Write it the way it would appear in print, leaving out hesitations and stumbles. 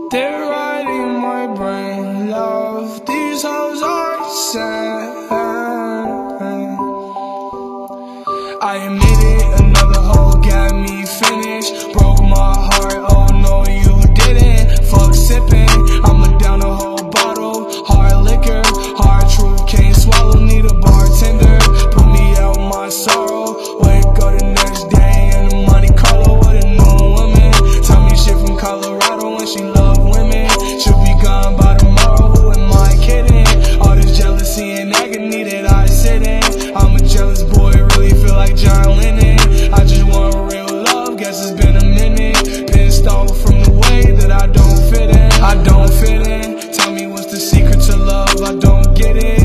They're riding my brain, love. These hoes are sad. I admit it, another hoe got me finished. Broke my heart, oh no you didn't. Fuck sipping, I'ma down a whole bottle. Hard liquor, hard truth, can't swallow. Need a bartender, put me out my sorrow. Wake up the next day in the Monte Carlo with a new woman. Tell me shit from Colorado and she love women. She'll be gone by tomorrow, who am I kidding? All this jealousy and agony that I sit in. I'm a jealous boy, really feel like John Lennon. I just want real love, guess it's been a minute. Pissed off from the way that I don't fit in. I don't fit in. Tell me what's the secret to love, I don't get it.